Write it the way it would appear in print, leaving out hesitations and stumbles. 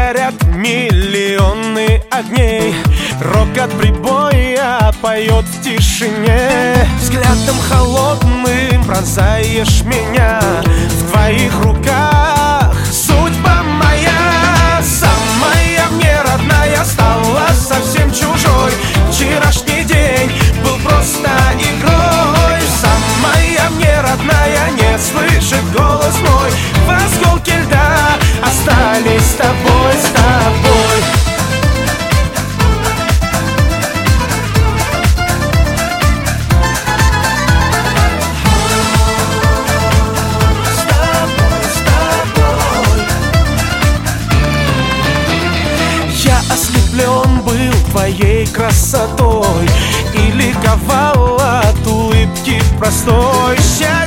горят миллионы огней. Рокот прибоя поет в тишине. Взглядом холодным пронзаешь меня. В твоих руках судьба моя. Самая мне родная стала совсем чужой. Вчерашний день был просто игрой. Самая мне родная не слышит голос мой. В осколке льда остались с тобой, с тобой. Я ослеплен был твоей красотой и ликовал от улыбки простой.